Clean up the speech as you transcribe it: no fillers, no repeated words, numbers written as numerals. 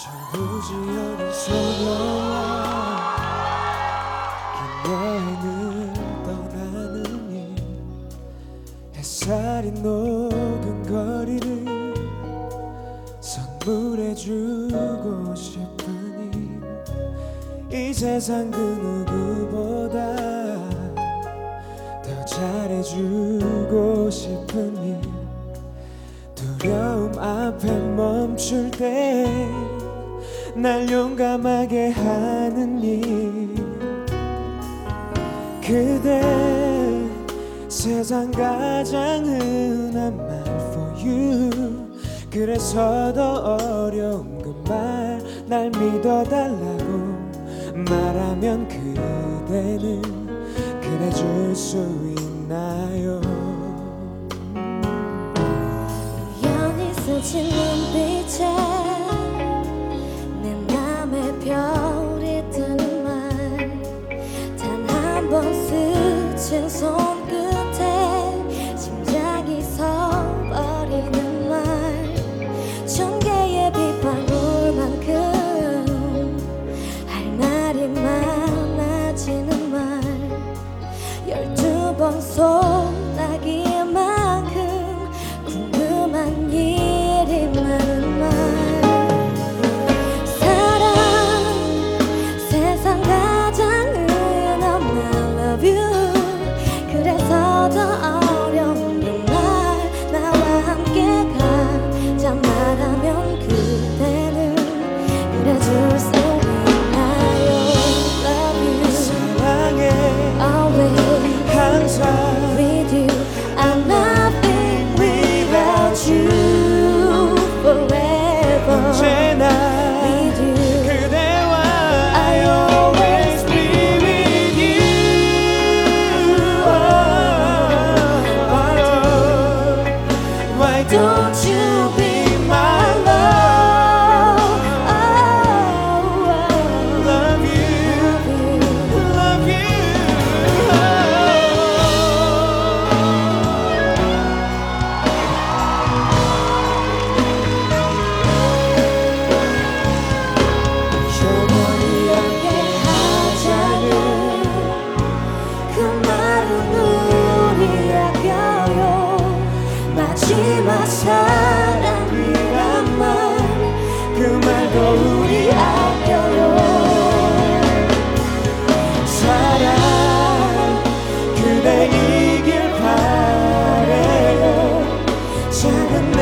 철부지 어린 소녀와 긴 여행을 떠나느니 햇살이 녹은 거리를 선물해주고 싶으니 이 세상 그 누구보다 더 잘해주고 싶으니 두려움 앞에 멈출 때 날 용감하게 하는 일 그대 세상 가장 흔한 말 for you 그래서 더 어려운 그 말 날 믿어달라고 말하면 그대는 그래줄 수 있나요? 우연히 스친 눈빛에 내 맘에 별이 뜨는 말 단 한 번 스친 손끝에 심장이 서버리는 말 천 개의 빗방울만큼 할 말이 많아지는 말 12번 소나기만큼 궁금한 일이 많은 말 사랑 세상 가장 흔한 말 love you 그래서 더 어려운 그 말 나와 함께 가자 말하면 그대는 그래줄 수 있나요 love you 사랑해 always 항상 with you I'm nothing without you forever 언제나 with you 그대와 I always be with you Why don't you be my love Love you Love you 영원히 함께 하자는 그 말은 우리 아껴요 마지막 사랑이란 말 그 말도 우리 아껴요 사랑 그대 이길 바래요 작은